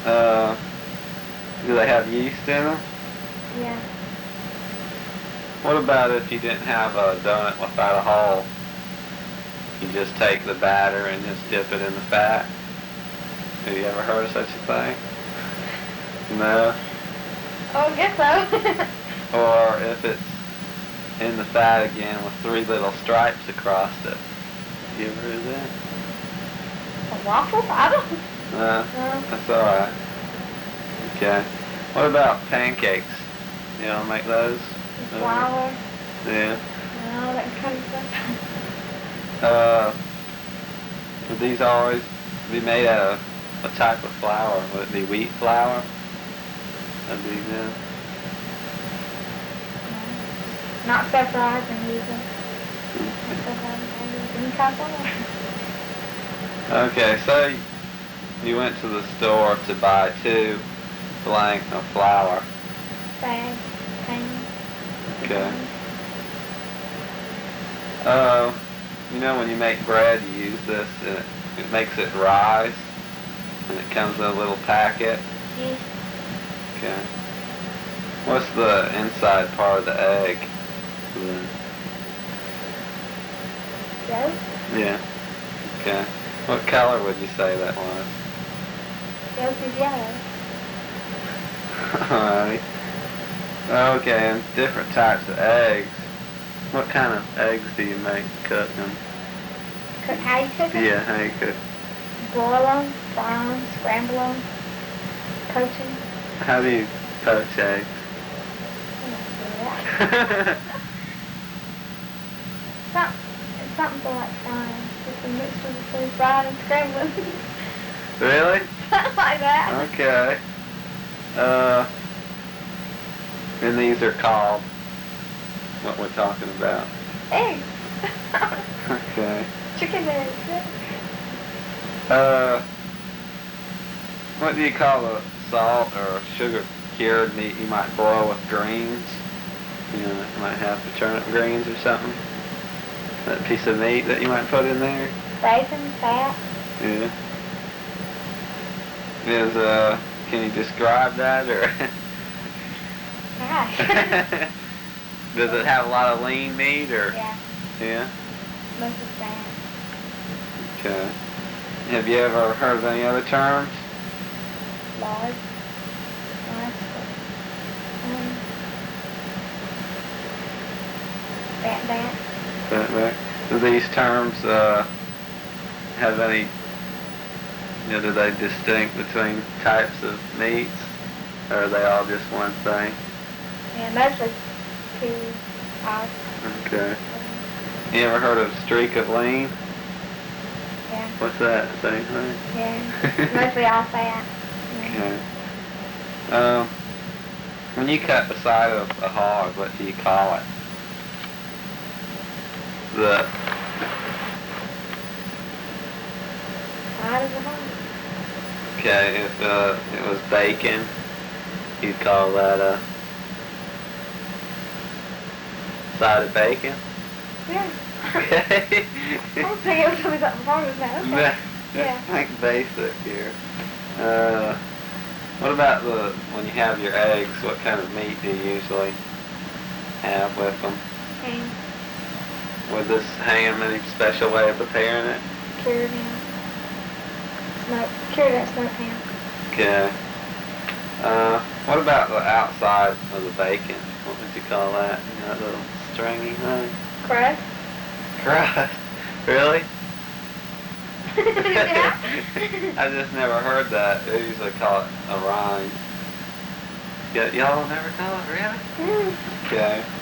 Uh, do they have yeast in them? Yeah. What about if you didn't have a donut without a hole? You just take the batter and just dip it in the fat? Have you ever heard of such a thing? No? Oh, I guess so. Or if it's in the fat again with 3 little stripes across it. You ever heard of that? A waffle? I don't. No, No. that's alright. Okay. What about pancakes? You know, make those? Flour. Yeah. And all that kind of stuff. Would these always be made out of what type of flour? Would it be wheat flour? That'd be good. Not self-rising either. Not self-rising. Any kind of flour. Okay, so you went to the store to buy 2 blank of flour. Bag. Pan. Okay. You know when you make bread, you use this and it makes it rise, and it comes in a little packet. Yes. Okay. What's the inside part of the egg? Yolk. Yeah. Okay. What color would you say that was? Yolk is yellow. Alright. Okay, and different types of eggs. What kind of eggs do you make cooking? Cook how you cook them? Yeah, how you cook. Boil them, fry them, scramble them, poach them. How do you poach eggs? It's something for like frying. Just a mixture between frying and scrambling. Really? Something like that. Okay. And these are called what we're talking about. Eggs. Okay. Chicken eggs. What do you call a salt or a sugar cured meat you might boil with greens? You know, you might have the turnip greens or something. That piece of meat that you might put in there. Bacon, fat. Yeah. Can you describe that or? Gosh. Does it have a lot of lean meat or? Yeah. Yeah. Most of that. Okay. Have you ever heard of any other terms? Lard. Fat. Do these terms have any, do they distinct between types of meats, or are they all just one thing? Yeah, mostly 2 hours. Okay. You ever heard of streak of lean? Yeah. What's that? Same thing? Yeah. Mostly all fat. Okay. When you cut the side of a hog, what do you call it? The Side of the hog. Okay, if it was bacon, you'd call that a side of bacon. Yeah. Okay. I don't think it was something wrong with that. Okay. Yeah. Like basic here. What about when you have your eggs? What kind of meat do you usually have with them? Ham. With this ham, any special way of preparing it? Cured ham. Cured that smoked ham. Okay. What about the outside of the bacon? What would you call that? You know, that little stringy thing? Crust. Crust? Really? Yeah. I just never heard that. They usually call it a rind. Y'all never call it really? Mm. Okay.